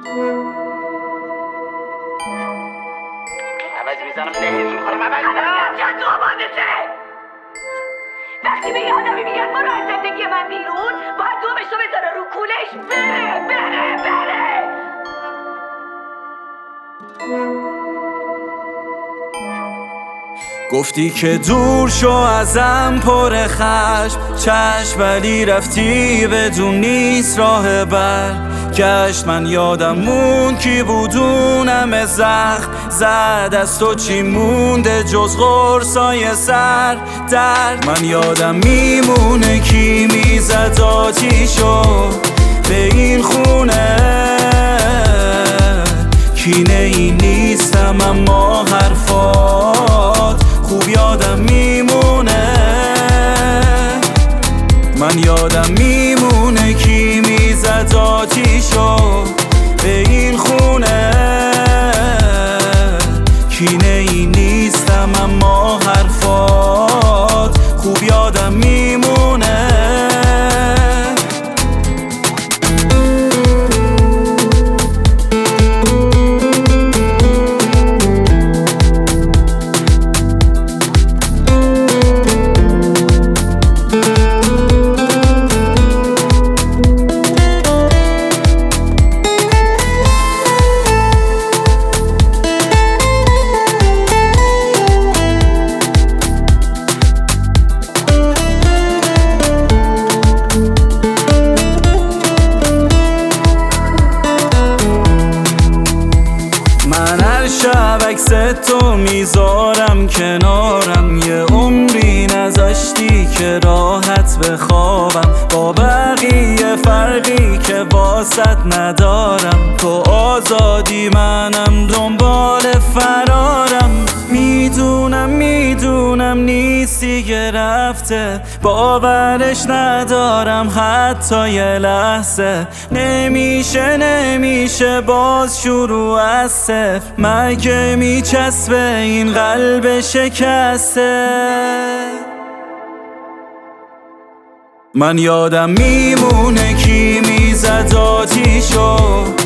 عوضی میزنم نهیز میخورم چند تو آبادته. وقتی به یه آدمی میگن برو از زندگی من بیرون، باید دومش رو بذاره رو کولش بره. گفتی که دور شو ازم پر خشم چشم، ولی رفتی بدون نیست راه برگشت. من یادم مون کی بودونم زخم زد، از تو چی مونده جز قرصای سر درد. من یادم میمونه کی میزد آتیشو به این خونه، کینه ای نیستم اما حرفات خوب یادم میمونه. من یادم میمونه کی میزد آتیشو به این خونه، کینه ای نیستم اما حرفات خوب یادم میمونه. شب عکس تو میذارم کنارم، یه عمری نذاشتی که راحت بخوابم. با بقیه فرقی که واسط ندارم، تو آزادی منم دنبال فرارم. میدونم نیستی که رفته، باورش ندارم حتی یه لحظه. نمیشه باز شروع از صفر، مگه میچسبه این قلب شکسته. من یادم میمونه کی میزد آتیشو